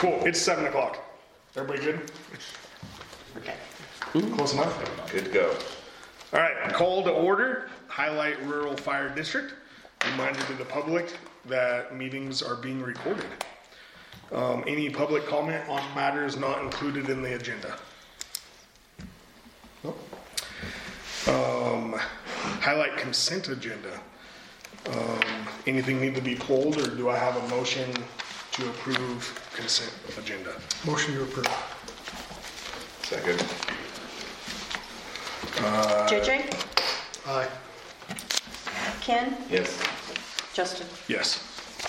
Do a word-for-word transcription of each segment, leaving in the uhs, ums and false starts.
Cool, it's seven o'clock. Everybody good? Okay. Close enough? Good to go. All right, call to order, Highlight Rural Fire District. Reminder to the public that meetings are being recorded. Um, any public comment on matters not included in the agenda? Nope. Um, highlight consent agenda. Um, anything need to be pulled, or do I have a motion to approve consent agenda? Motion to approve. Second. Uh, J J? Aye. Ken? Yes. Justin? Yes.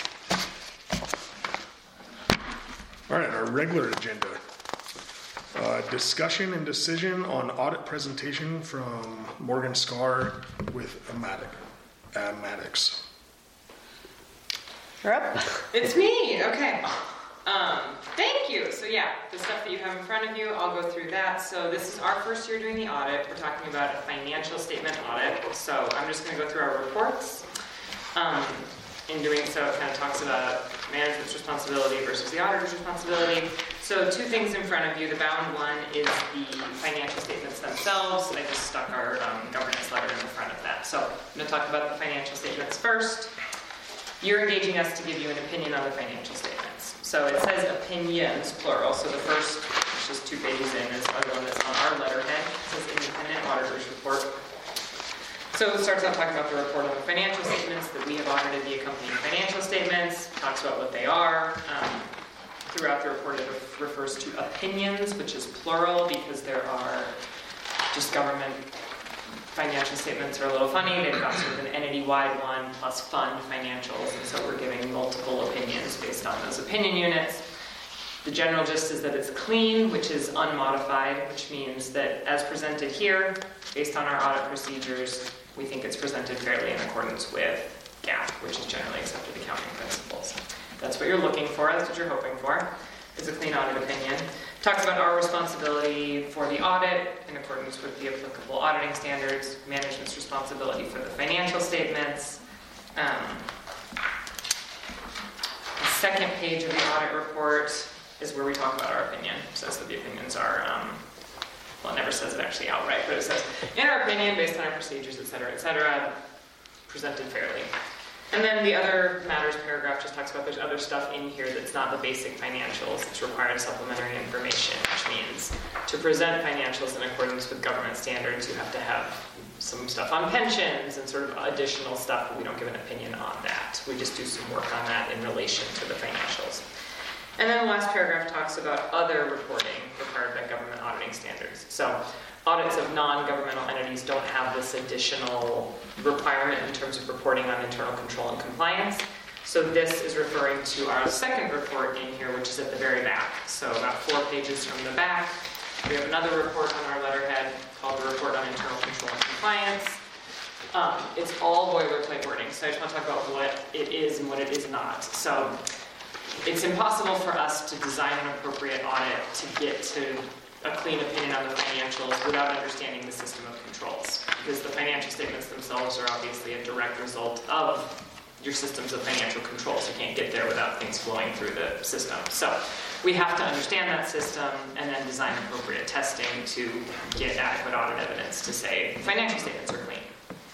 All right, our regular agenda. Uh, discussion and decision on audit presentation from Morgan Scar with Amatic. Amatics. You're up? It's me, okay. Um, thank you. So yeah, the stuff that you have in front of you, I'll go through that. So this is our first year doing the audit. We're talking about a financial statement audit. So I'm just going to go through our reports. Um, in doing so, it kind of talks about management's responsibility versus the auditor's responsibility. So two things in front of you. The bound one is the financial statements themselves. I just stuck our um, governance letter in the front of that. So I'm going to talk about the financial statements first. You're engaging us to give you an opinion on the financial statements. So it says opinions, plural. So the first, which is two pages in, is the one that's on our letterhead. It says independent auditor's report. So it starts out talking about the report on the financial statements, that we have audited the accompanying financial statements, talks about what they are. Um, throughout the report it refers to opinions, which is plural because there are just government financial statements are a little funny. They've got sort of an entity-wide one plus fund financials, and so we're giving multiple opinions based on those opinion units. The general gist is that it's clean, which is unmodified, which means that as presented here, based on our audit procedures, we think it's presented fairly in accordance with GAAP, which is generally accepted accounting principles. That's what you're looking for, that's what you're hoping for, is a clean audit opinion. Talks about our responsibility for the audit in accordance with the applicable auditing standards, management's responsibility for the financial statements. Um, the second page of the audit report is where we talk about our opinion. It says that the opinions are, um, well, it never says it actually outright, but it says, in our opinion, based on our procedures, et cetera, et cetera, presented fairly. And then the other matters paragraph just talks about there's other stuff in here that's not the basic financials. It's required supplementary information, which means to present financials in accordance with government standards, you have to have some stuff on pensions and sort of additional stuff, but we don't give an opinion on that. We just do some work on that in relation to the financials. And then the last paragraph talks about other reporting required by government auditing standards. So audits of non-governmental entities don't have this additional requirement in terms of reporting on internal control and compliance. So this is referring to our second report in here, which is at the very back. So about four pages from the back, we have another report on our letterhead called the Report on Internal Control and Compliance. Um, it's all boilerplate wording, so I just want to talk about what it is and what it is not. So it's impossible for us to design an appropriate audit to get to a clean opinion on the financials without understanding the system of controls, because the financial statements themselves are obviously a direct result of your systems of financial controls. You can't get there without things flowing through the system. So we have to understand that system and then design appropriate testing to get adequate audit evidence to say financial statements are clean.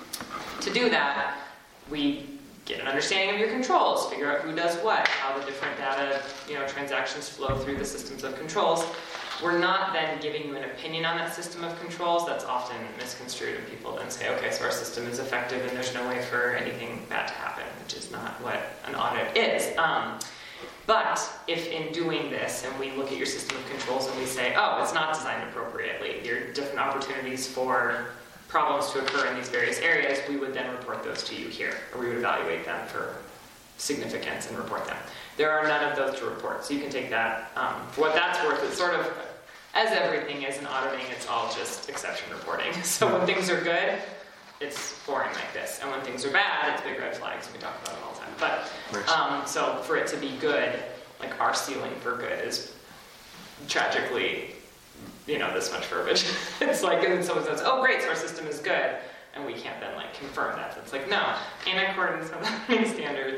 To do that, we get an understanding of your controls, figure out who does what, how the different data, you know, transactions flow through the systems of controls. We're not then giving you an opinion on that system of controls. That's often misconstrued, and people then say, okay, so our system is effective and there's no way for anything bad to happen, which is not what an audit is. Um, but if in doing this, and we look at your system of controls and we say, oh, it's not designed appropriately, there are different opportunities for problems to occur in these various areas, we would then report those to you here, or we would evaluate them for significance and report them. There are none of those to report, so you can take that. Um, for what that's worth, it's sort of, as everything is in auditing, it's all just exception reporting. So when things are good, it's boring like this, and when things are bad, it's big red flags, and we talk about them all the time. But um, so for it to be good, like our ceiling for good is tragically, you know, this much verbiage. It's like, and someone says, oh great, so our system is good, and we can't then like confirm that. It's like, no, in accordance with the standards,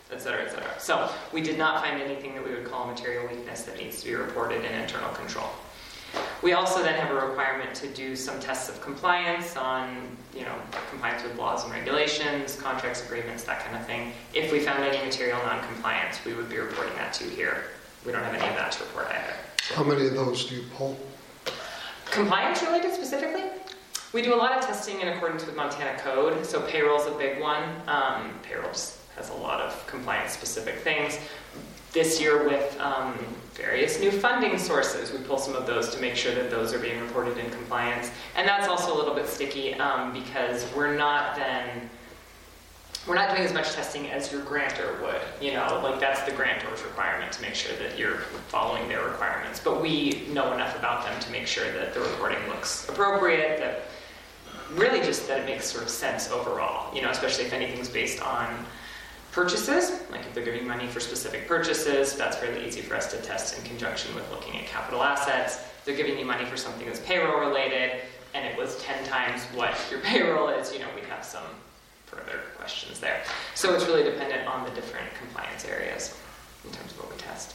et cetera, et cetera. So we did not find anything that we would call a material weakness that needs to be reported in internal control. We also then have a requirement to do some tests of compliance on, you know, compliance with laws and regulations, contracts, agreements, that kind of thing. If we found any material non-compliance, we would be reporting that to here. We don't have any of that to report either. How many of those do you pull? Compliance related specifically? We do a lot of testing in accordance with Montana code. So payroll's a big one. Um, payroll just has a lot of compliance specific things. This year with um, various new funding sources, we pull some of those to make sure that those are being reported in compliance. And that's also a little bit sticky um, because we're not then, we're not doing as much testing as your grantor would. You know, like that's the grantor's requirement to make sure that you're following their requirements. But we know enough about them to make sure that the reporting looks appropriate, that really just that it makes sort of sense overall, you know, especially if anything's based on purchases, like if they're giving money for specific purchases, that's fairly easy for us to test in conjunction with looking at capital assets. If they're giving you money for something that's payroll related and it was ten times what your payroll is, you know, we have some further questions there. So it's really dependent on the different compliance areas in terms of what we test.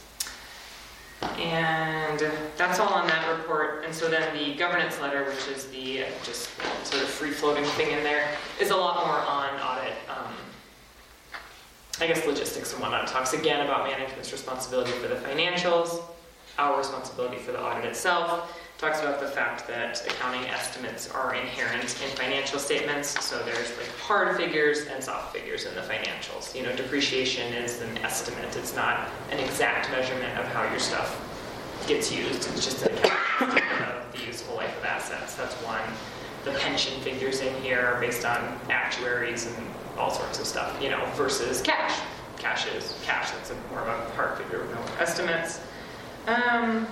And that's all on that report. And so then the governance letter, which is the just sort of free-floating thing in there, is a lot more on audit, um, I guess logistics and whatnot. It talks again about management's responsibility for the financials, our responsibility for the audit itself. It talks about the fact that accounting estimates are inherent in financial statements. So there's like hard figures and soft figures in the financials. You know, depreciation is an estimate. It's not an exact measurement of how your stuff gets used. It's just an accounting estimate of the useful life of assets. That's one. The pension figures in here are based on actuaries and all sorts of stuff, you know, versus cash. Cash is cash. That's a, more of a hard figure with no estimates. Um,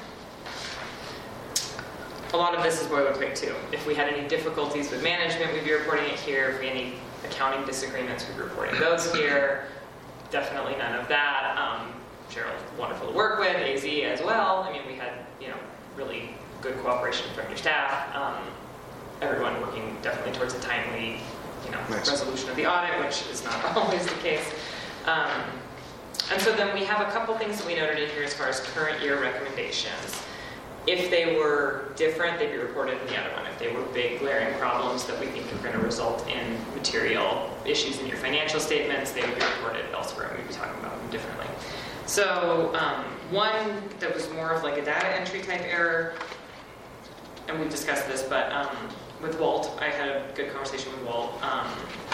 a lot of this is boilerplate too. If we had any difficulties with management, we'd be reporting it here. If we had any accounting disagreements, we'd be reporting those here. Definitely none of that. Um, Cheryl's wonderful to work with, A Z as well. I mean, we had, you know, really good cooperation from your staff. Um, everyone working definitely towards a timely, you know, nice. resolution of the audit, which is not always the case. Um, and so then we have a couple things that we noted in here as far as current year recommendations. If they were different, they'd be reported in the other one. If they were big glaring problems that we think are going to result in material issues in your financial statements, they would be reported elsewhere, and we'd be talking about them differently. So um, one that was more of like a data entry type error, and we've discussed this, but um, with Walt, I had a good conversation with Walt, um,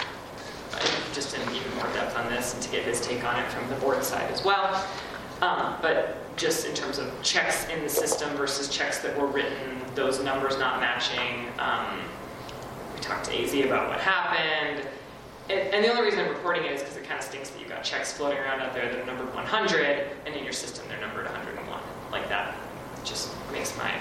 just in even more depth on this, and to get his take on it from the board side as well. Um, but just in terms of checks in the system versus checks that were written, those numbers not matching. Um, we talked to A Z about what happened. It, and the only reason I'm reporting it is because it kind of stinks that you've got checks floating around out there that are numbered one hundred, and in your system they're numbered one hundred one. Like that just makes my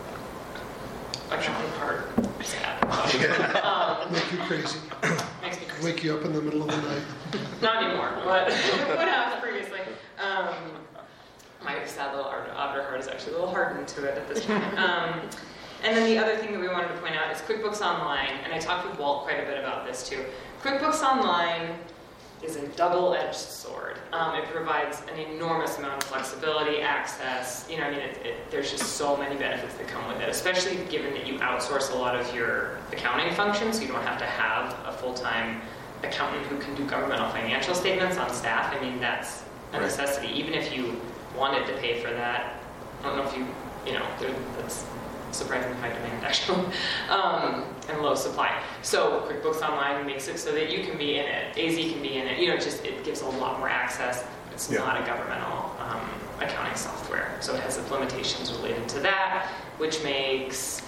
accounting part sad. um, Make you crazy. makes me crazy. Wake you up in the middle of the night. Not anymore, but what happened previously. Um, my sad little auditor heart is actually a little hardened to it at this point. Um, and then the other thing that we wanted to point out is QuickBooks Online, and I talked with Walt quite a bit about this too. QuickBooks Online is a double-edged sword. Um, it provides an enormous amount of flexibility, access. You know, I mean, it, it, there's just so many benefits that come with it, especially given that you outsource a lot of your accounting functions. You don't have to have a full-time accountant who can do governmental financial statements on staff. I mean, that's a necessity. Even if you wanted to pay for that, I don't know if you, you know, that's surprisingly high demand actually, um, and low supply. So QuickBooks Online makes it so that you can be in it, A Z can be in it, you know, it just, it gives a lot more access. It's yeah. not a governmental um, accounting software. So it has implementations related to that, which makes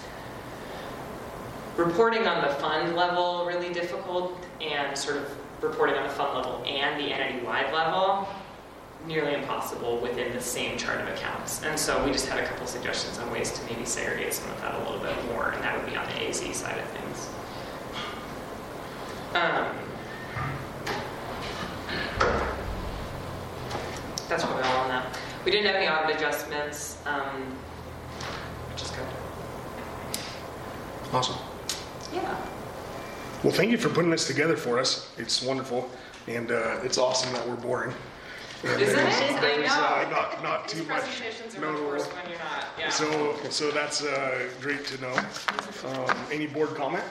reporting on the fund level really difficult, and sort of reporting on the fund level and the entity-wide level nearly impossible within the same chart of accounts. And so we just had a couple suggestions on ways to maybe segregate some of that a little bit more, and that would be on the A Z side of things. Um, that's probably all on that. We didn't have any audit adjustments, um, which is good. Awesome. Yeah. Well, thank you for putting this together for us. It's wonderful, and uh, it's awesome that we're boring. Isn't it? I There's, uh, know. not, not too These much. presentations are No. much worse when you're not, yeah. So, so that's, uh, great to know. Um, any board comment?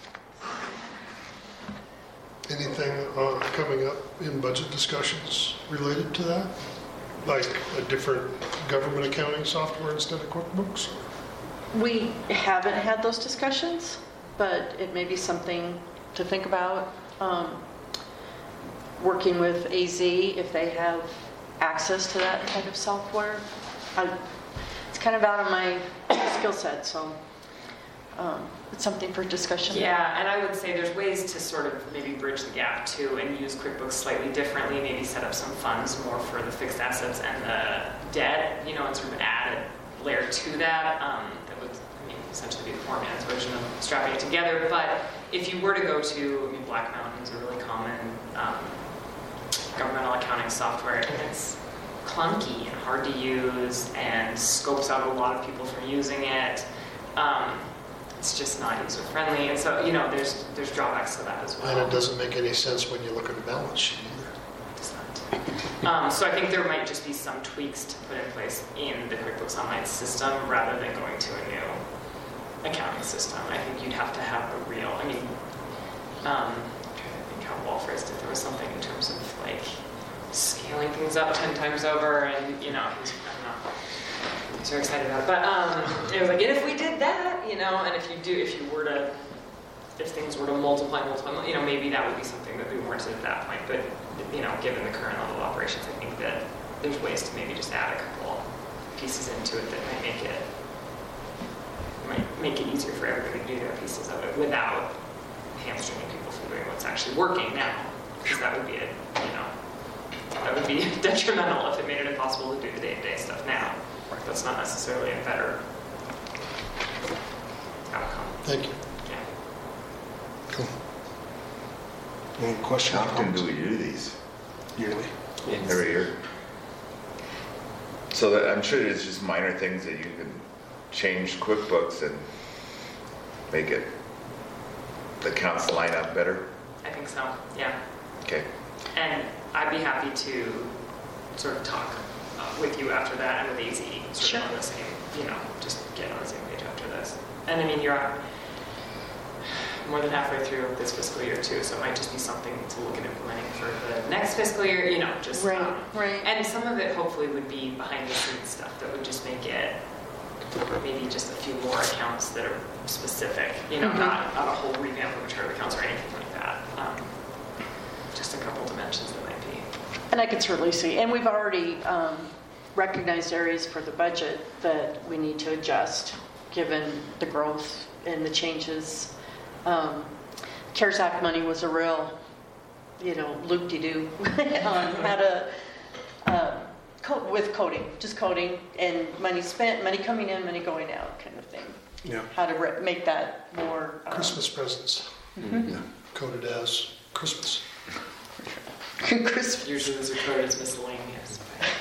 Anything uh, coming up in budget discussions related to that? Like a different government accounting software instead of QuickBooks? We haven't had those discussions, but it may be something to think about. Um, Working with A Z, if they have access to that kind of software. I- It's kind of out of my skill set, so um, it's something for discussion. Yeah, and I would say there's ways to sort of maybe bridge the gap too and use QuickBooks slightly differently, maybe set up some funds more for the fixed assets and the debt, you know, and sort of add a layer to that. Um, that would, I mean, essentially be the poor man's version of strapping it together. But if you were to go to, I mean, Black Mountain is a really common um, governmental accounting software, and it's clunky and hard to use and scopes out a lot of people from using it. Um, it's just not user friendly, and so you know there's there's drawbacks to that as well. And it doesn't make any sense when you look at the balance sheet either. It's not. Um, so I think there might just be some tweaks to put in place in the QuickBooks Online system rather than going to a new accounting system. I think you'd have to have a real. I mean, um, I think how Wall phrased it. There was something in terms of like scaling things up ten times over, and you know, he's, I don't know. I'm so excited about it. But um, it was like, and if we did that, you know, and if you do, if you were to, if things were to multiply, multiply, you know, maybe that would be something that we warranted at that point. But, you know, given the current level of operations, I think that there's ways to maybe just add a couple pieces into it that might make it, might make it easier for everybody to do their pieces of it without hamstringing people from doing what's actually working now. Because that would be a, you know, that would be detrimental if it made it impossible to do the day-to-day stuff now. That's not necessarily a better outcome. Thank you. Yeah. Cool. Any questions? How often do we do these? Yearly. Every year? So that, I'm sure it's just minor things that you can change QuickBooks and make it, the accounts line up better? I think so, yeah. Okay. And I'd be happy to sort of talk uh, with you after that and with A Z, sort Sure. of on the same, you know, just get on the same page after this. And I mean, you're uh, more than halfway through this fiscal year too, so it might just be something to look at implementing for the next fiscal year, you know, just. Right, um, right. And some of it hopefully would be behind the scenes stuff that would just make it maybe just a few more accounts that are specific, you know, Mhm. not, not a whole revamp of a chart of accounts or anything like that. Um, just a couple dimensions that might be. And I could certainly see, and we've already um, recognized areas for the budget that we need to adjust, given the growth and the changes. Um, CARES Act money was a real, you know, loop-de-doo on how to, uh, co- with coding, just coding, and money spent, money coming in, money going out kind of thing. Yeah. How to re- make that more. um, Christmas presents, mhm. coded as Christmas. Christmas. Usually those are coded as miscellaneous.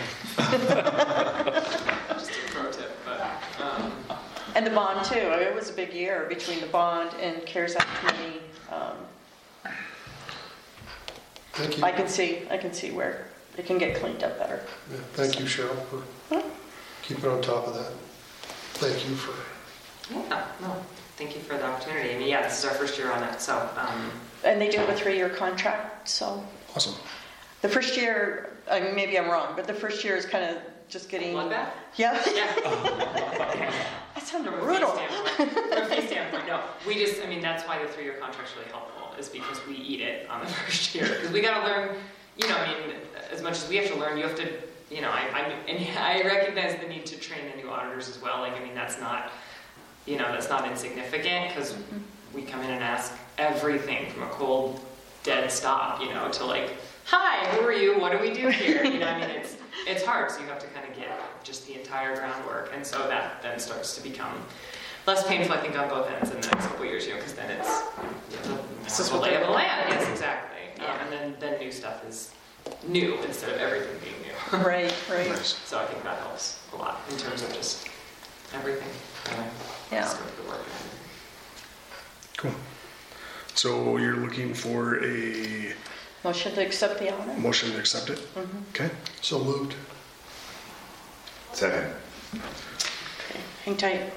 Just a pro tip, but. Um, And the bond too. I mean, it was a big year between the bond and CARES Act money. Um, Thank you. I can see, I can see where it can get cleaned up better. Yeah, Thank you, Cheryl, for keeping on top of that. Thank you for, yeah, no, thank you for the opportunity. I mean, yeah, this is our first year on it, so. Um, And they do have a three-year contract, so Awesome. the first year, I mean, maybe I'm wrong, but the first year is kind of just getting. Bloodbath? Yeah. Yeah. That sounded From a fee brutal. standpoint, from a fee standpoint, no. We just, I mean, that's why the three-year contract's really helpful, is because we eat it on the first year. Because we gotta learn, you know, I mean, as much as we have to learn, you have to, you know, I, I, and I recognize the need to train the new auditors as well. Like, I mean, that's not, you know, that's not insignificant, because we come in and ask everything from a cold, dead stop, you know, to like, hi, who are you? What do we do here? You know, I mean, it's it's hard, so you have to kind of get just the entire groundwork, and so that then starts to become less painful, I think, on both ends in the next couple of years, you know, because then it's you know, This is the what lay they of the want. land. Yes, exactly. Yeah. Um, and then then new stuff is new instead of everything being new. Right, right. Nice. So I think that helps a lot in terms of just everything. Really. Yeah. Scope of the work. Cool. So you're looking for a Motion to accept the audit? Motion to accept it? Okay. So moved. Second. Okay, hang tight.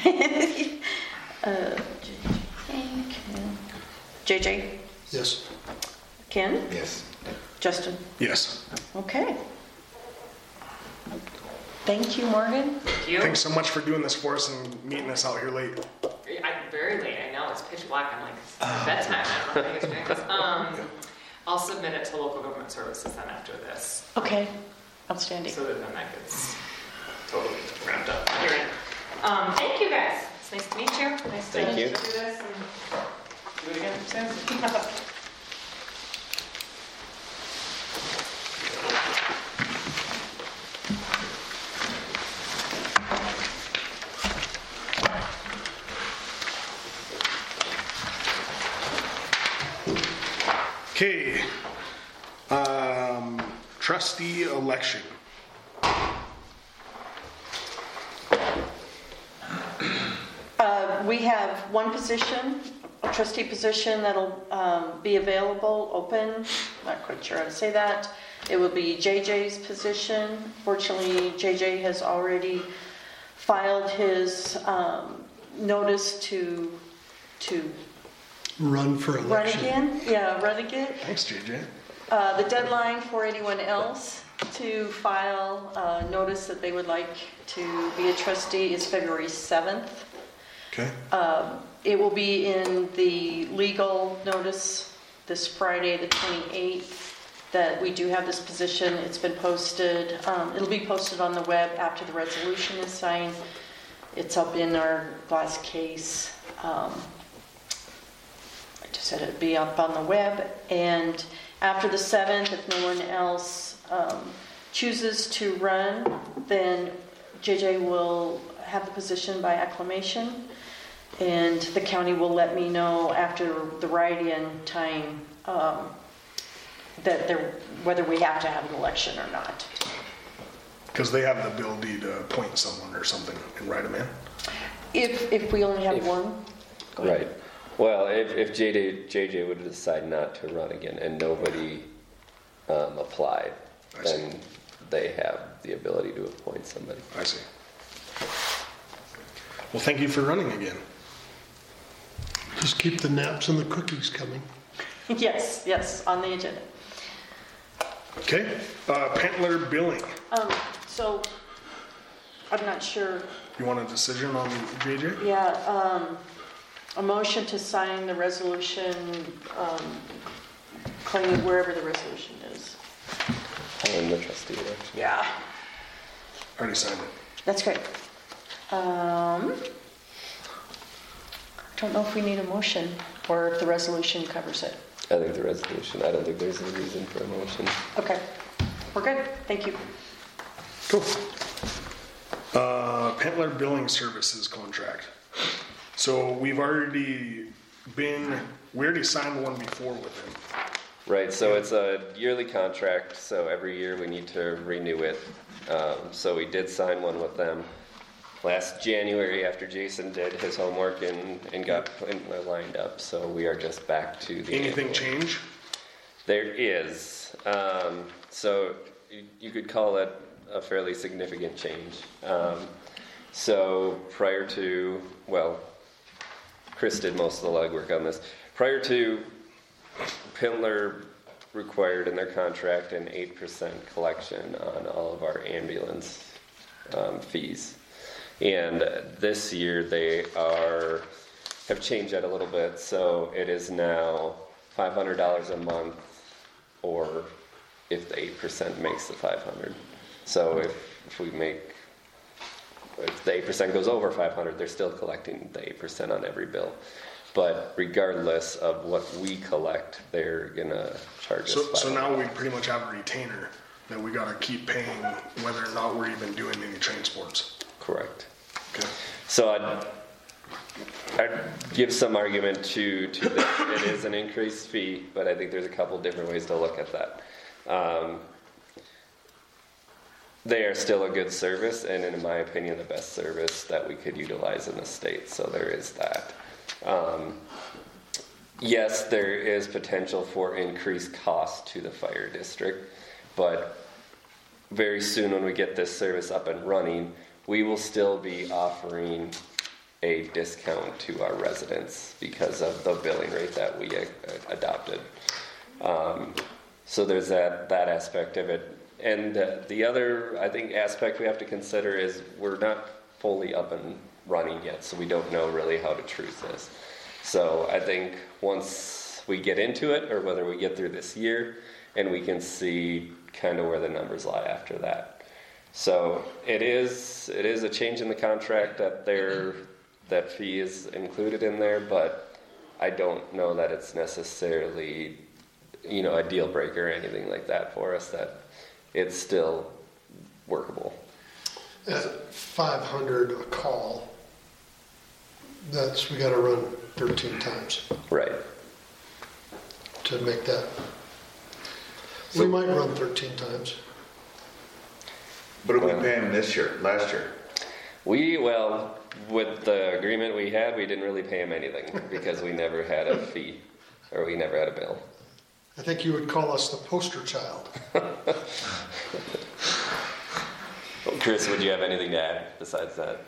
Uh, J J, Yes. Ken, Yes. Justin. Yes. Okay. Thank you, Morgan. Thank you. Thanks so much for doing this for us and meeting us out here late. I'm very late, I know, it's pitch black, I'm like, it's bedtime, I don't know how you guys are doing this. Um, I'll submit it to local government services then after this, Okay, outstanding. so that then that gets totally wrapped up. Here. Um, thank you guys, it's nice to meet you. Nice to Thank you. do this and do it again soon. Okay. Um, trustee election. Uh, We have one position, a trustee position that'll um, be available, open, not quite sure how to say that. It will be J J's position. Fortunately, J J has already filed his um, notice to, to Run for run election. again. Yeah, run again. Thanks, J J. Uh, The deadline for anyone else to file a notice that they would like to be a trustee is February seventh. Okay. Um, It will be in the legal notice this Friday, the twenty-eighth, that we do have this position. It's been posted. Um, It'll be posted on the web after the resolution is signed. It's up in our glass case. Um, I just said it'd be up on the web. And after the seventh, if no one else um, chooses to run, then J J will have the position by acclamation. And the county will let me know after the write-in time um, that there, whether we have to have an election or not. Because they have the ability to appoint someone or something and write them in. If, if we only have If- one? Go ahead. Right. Well, if, if J J, J J would decide not to run again and nobody um, applied, I see. then they have the ability to appoint somebody. I see. Well, thank you for running again. Just keep the naps and the cookies coming. Yes, yes, on the agenda. Okay. Uh, Pentler billing. Um, so, I'm not sure, You want a decision on J J? yeah, um, a motion to sign the resolution, um, claiming wherever the resolution is. On the trustee election. Yeah. Already signed it. That's great. Um, I don't know if we need a motion or if the resolution covers it. I think the resolution, I don't think there's a reason for a motion. Okay, we're good, thank you. Cool. Uh, Pentler billing services contract. So we've already been, we already signed one before with them. Right, so it's a yearly contract, so every year we need to renew it. Um, so we did sign one with them last January after Jason did his homework and, and got and lined up. So we are just back to the Anything annual. change? There is. Um, so you, you could call it a fairly significant change. Um, so prior to, well, Chris did most of the legwork on this. Prior to, Pentler required in their contract an eight percent collection on all of our ambulance um, fees. And this year they are, have changed that a little bit. So it is now five hundred dollars a month, or if the eight percent makes the five hundred. So if, if we make, if the eight percent goes over five hundred, they're still collecting the eight percent on every bill. But regardless of what we collect, they're gonna charge us So, five hundred. so now we pretty much have a retainer that we gotta keep paying whether or not we're even doing any transports. Correct. Okay. So I'd, I'd give some argument to, to that it is an increased fee, but I think there's a couple different ways to look at that. Um, they are still a good service, and in my opinion, the best service that we could utilize in the state, so there is that. Um, yes, there is potential for increased cost to the fire district, but very soon when we get this service up and running, we will still be offering a discount to our residents because of the billing rate that we uh, adopted. Um, so there's that, that aspect of it. And uh, the other, I think, aspect we have to consider is we're not fully up and running yet, so we don't know really how to truth this. So I think once we get into it, or whether we get through this year, and we can see kind of where the numbers lie after that. So it is it is a change in the contract that there that fee is included in there, but I don't know that it's necessarily, you know, a deal breaker or anything like that for us. That it's still workable. At five hundred a call, that's, we gotta run thirteen times Right. to make that. We might run thirteen times. What did we pay him this year, last year? We, well, with the agreement we had, we didn't really pay him anything because we never had a fee, or we never had a bill. I think you would call us the poster child. Chris, would you have anything to add besides that?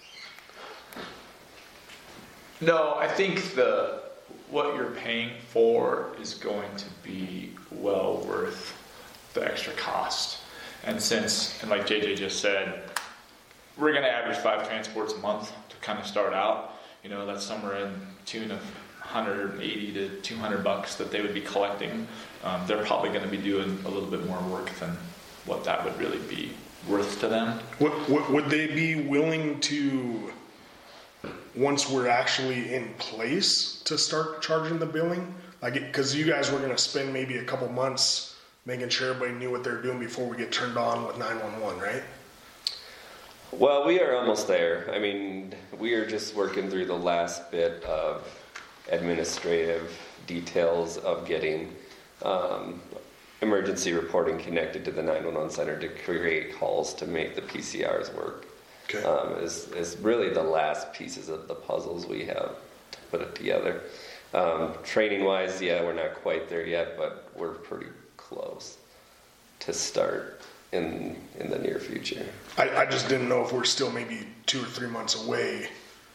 No, I think the what you're paying for is going to be well worth the extra cost. And since, and like J J just said, we're going to average five transports a month to kind of start out. You know, that's somewhere in tune of one hundred eighty to two hundred bucks that they would be collecting. Um, they're probably going to be doing a little bit more work than what that would really be worth to them. Would, would, would they be willing to, once we're actually in place, to start charging the billing? Like, because you guys were going to spend maybe a couple months making sure everybody knew what they're doing before we get turned on with nine one one, right? Well, we are almost there. I mean, we are just working through the last bit of administrative details of getting um, emergency reporting connected to the nine one one center to create calls to make the P C Rs work. Okay. Um, is, is really the last pieces of the puzzles we have to put it together. Um, training wise, yeah, we're not quite there yet, but we're pretty close to start in in the near future. I, I just didn't know if we're still maybe two or three months away.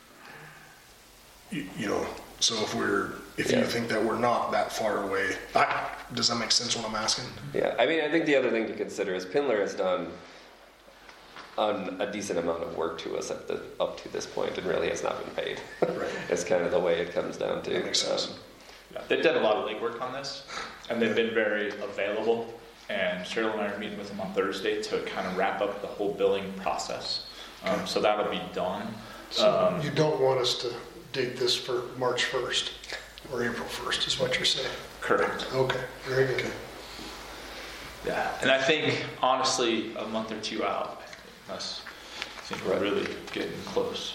You, you know, so if we're, if Yeah. you think that we're not that far away, I, does that make sense what I'm asking? Yeah, I mean, I think the other thing to consider is Pindler has done um, a decent amount of work to us at the, up to this point and really has not been paid. Right. It's kind of the way it comes down to. That makes sense. Um, Yeah, they've done a lot of legwork on this, and they've been very available. And Cheryl and I are meeting with them on Thursday to kind of wrap up the whole billing process. Um, so that'll be done. So Um, you don't want us to date this for March first or April first is what you're saying? correct. Okay, very good. Yeah, and I think honestly, a month or two out, us, I think we're Right. really getting close.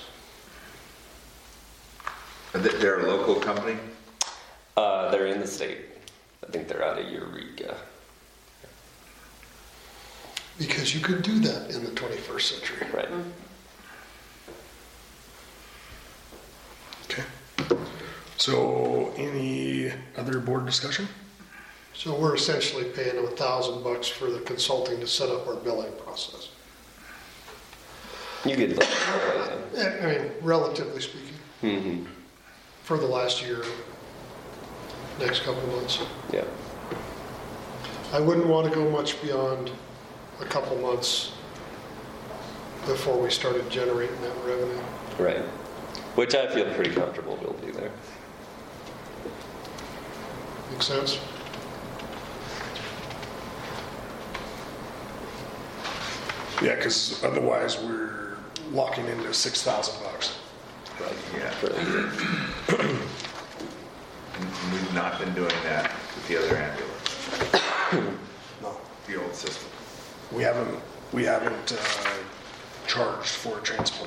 They- They're a local company? Uh, they're in the state. I think they're out of Eureka. Because you could do that in the twenty-first century. Right. Okay. So any other board discussion? So we're essentially paying them a thousand bucks for the consulting to set up our billing process. You could look. Eh, I mean, relatively speaking, Mm-hmm. for the last year, next couple of months. Yeah. I wouldn't want to go much beyond a couple months before we started generating that revenue. Right. Which I feel pretty comfortable we'll do there. Make sense? Yeah, because otherwise we're locking into six thousand bucks. Right. Yeah. For a year. And we've not been doing that with the other ambulance, No, the old system. we haven't, we haven't uh, charged for a transport.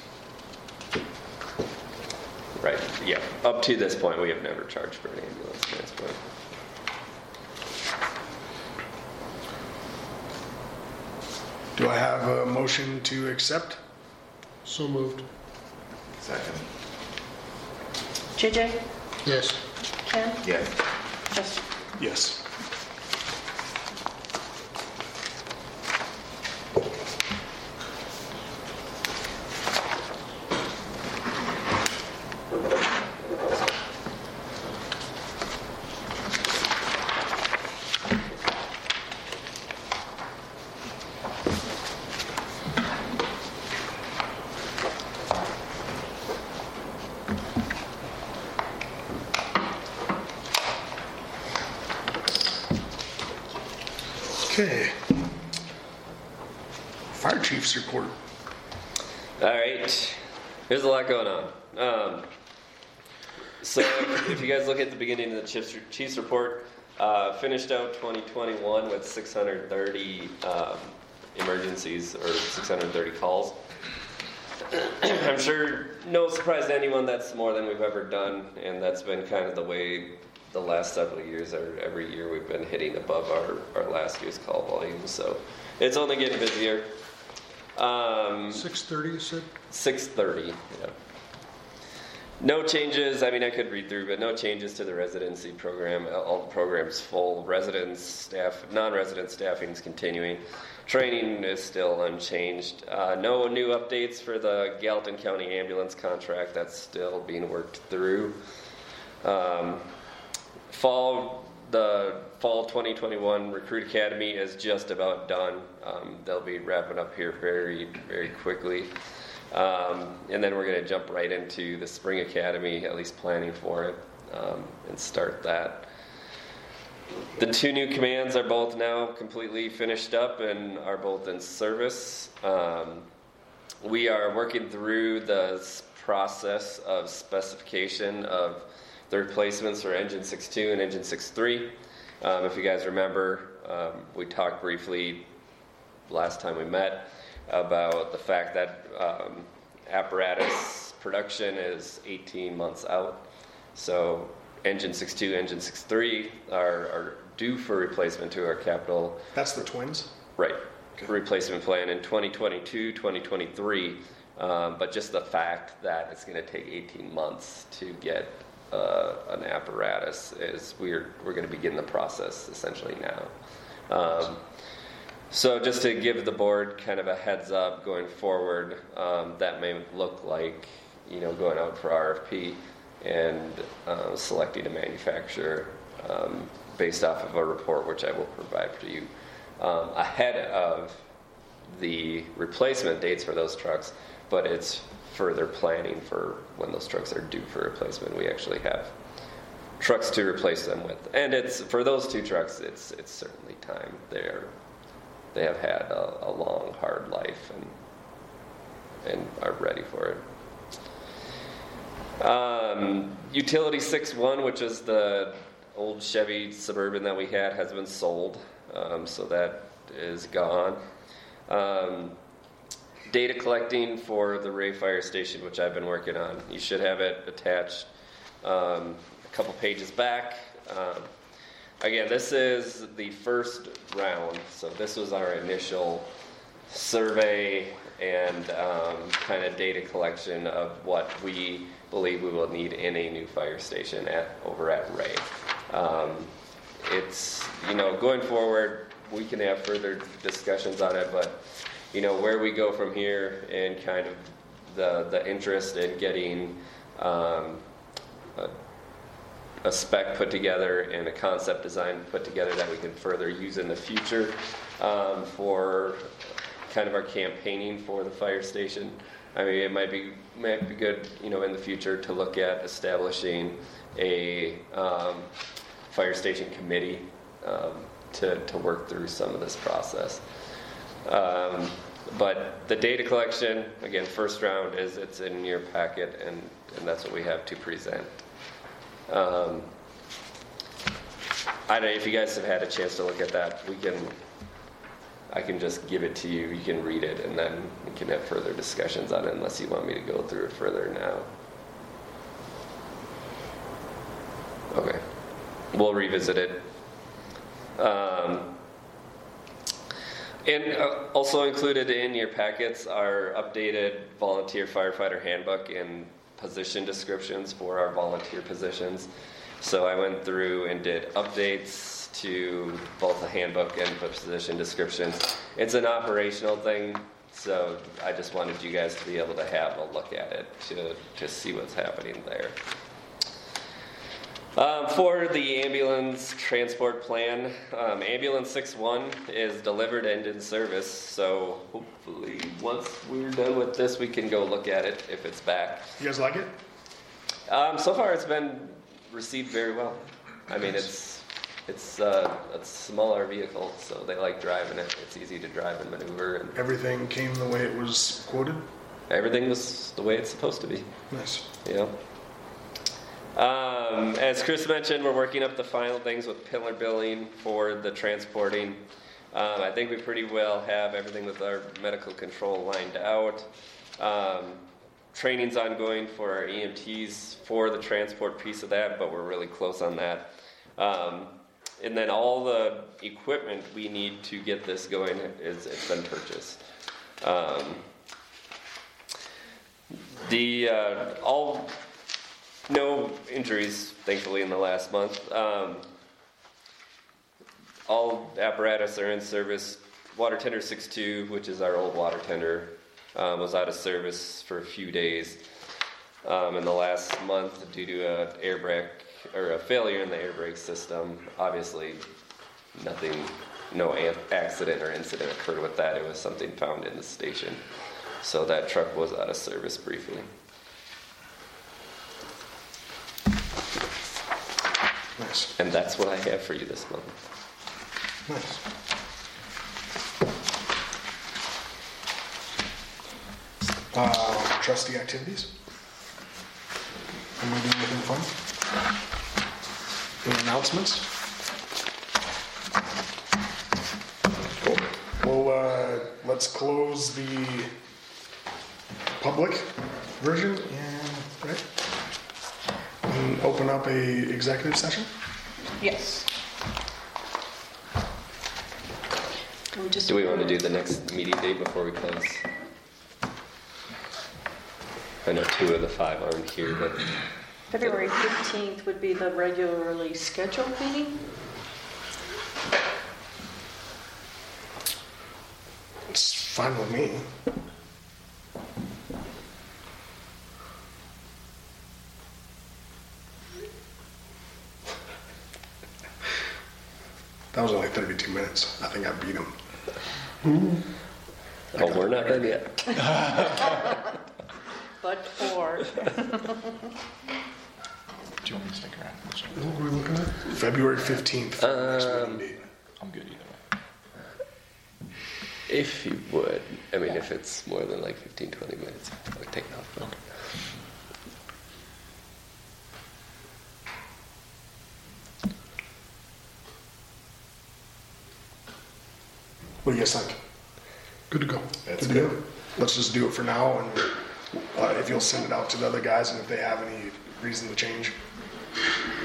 Right. Yeah. Up to this point, we have never charged for an ambulance transport. Do I have a motion to accept? So moved. Second. J J, Yes. Ken? Yes. Justin? Yes. Okay. Fire chief's report. All right, there's a lot going on. Um, so if you guys look at the beginning of the Chiefs, Chiefs report, uh, finished out twenty twenty-one with six hundred thirty um, emergencies or six hundred thirty calls. I'm sure no surprise to anyone that's more than we've ever done, and that's been kind of the way the last several years, or every year we've been hitting above our, our last year's call volume, so it's only getting busier. Um, six thirty, you said? six thirty, yeah. No changes, I mean, I could read through, but no changes to the residency program. All the programs full. Residents, staff, non-resident staffing is continuing. Training is still unchanged. Uh, no new updates for the Gallatin County ambulance contract. That's still being worked through. Um, fall, the fall twenty twenty-one Recruit Academy is just about done. Um, they'll be wrapping up here very, very quickly. Um, and then we're going to jump right into the Spring Academy, at least planning for it, um, and start that. The two new commands are both now completely finished up and are both in service. Um, we are working through the process of specification of the replacements for Engine six two and Engine six three. Um, if you guys remember, um, we talked briefly last time we met about the fact that um, apparatus production is eighteen months out. So Engine six two, Engine six three are, are due for replacement to our capital. That's the twins? Right. Okay. Replacement plan in twenty twenty-two, twenty twenty-three. Um, but just the fact that it's going to take eighteen months to get uh, an apparatus is we're, we're going to begin the process essentially now. Um, So just to give the board kind of a heads up going forward, um, that may look like, you know, going out for R F P and uh, selecting a manufacturer um, based off of a report, which I will provide for you, um, ahead of the replacement dates for those trucks, but it's further planning for when those trucks are due for replacement. We actually have trucks to replace them with. And it's for those two trucks, it's it's certainly time. They're They have had a, a long, hard life and and are ready for it. Um, Utility six one, which is the old Chevy Suburban that we had, has been sold, um, so that is gone. Um, data collecting for the Ray Fire Station, which I've been working on. You should have it attached um, a couple pages back. Um, Again, this is the first round, so this was our initial survey and um, kind of data collection of what we believe we will need in a new fire station at over at Ray. Um, it's, you know, going forward, we can have further discussions on it, but, you know, where we go from here and kind of the, the interest in getting um, a, a spec put together and a concept design put together that we can further use in the future um, for kind of our campaigning for the fire station. I mean, it might be might be good, you know, in the future to look at establishing a um, fire station committee um, to to work through some of this process. Um, but the data collection, again, first round is it's in your packet, and and that's what we have to present. Um, I don't know if you guys have had a chance to look at that. We can, I can just give it to you. You can read it, and then we can have further discussions on it, unless you want me to go through it further now. Okay, we'll revisit it. Um, and uh, also included in your packets are updated volunteer firefighter handbook and position descriptions for our volunteer positions. So I went through and did updates to both the handbook and position descriptions. It's an operational thing, so I just wanted you guys to be able to have a look at it to, to see what's happening there. Um, for the ambulance transport plan, um, ambulance six one is delivered and in service, so hopefully once we're done with this, we can go look at it if it's back. You guys like it? Um, so far, it's been received very well. I mean, it's it's uh, a smaller vehicle, so they like driving it. It's easy to drive and maneuver, and Everything came the way it was quoted? everything was the way it's supposed to be. Nice. Yeah. Um, as Chris mentioned, we're working up the final things with pillar billing for the transporting. Um, I think we pretty well have everything with our medical control lined out. Um, training's ongoing for our E M Ts for the transport piece of that, but we're really close on that. Um, and then all the equipment we need to get this going is it's been purchased. Um, the uh, all. No injuries, thankfully, in the last month. Um, all apparatus are in service. Water tender six two, which is our old water tender, um, was out of service for a few days um, in the last month due to an air brake or a failure in the air brake system. Obviously, nothing, no a- accident or incident occurred with that. It was something found in the station. So that truck was out of service briefly. Nice. And that's what I have for you this month. Nice. Uh, trustee activities? Am I doing anything fun? Any announcements? Cool. Well, uh, let's close the public version and, right? And open up a executive session? Yes. We'll just- Do we want to do the next meeting date before we close? I know two of the five aren't here, but February fifteenth would be the regularly scheduled meeting. It's fine with me. That was only thirty-two minutes. I think I beat him. oh, we're not done yet. But for, Do you want me to stick around? What were we looking at? February fifteenth. Um, I'm good either way. If you would, I mean, if it's more than like fifteen, twenty minutes, I would take it off. Okay. What do you guys think? Good to go. That's good. Let's just do it for now, and uh, if you'll send it out to the other guys, and if they have any reason to change,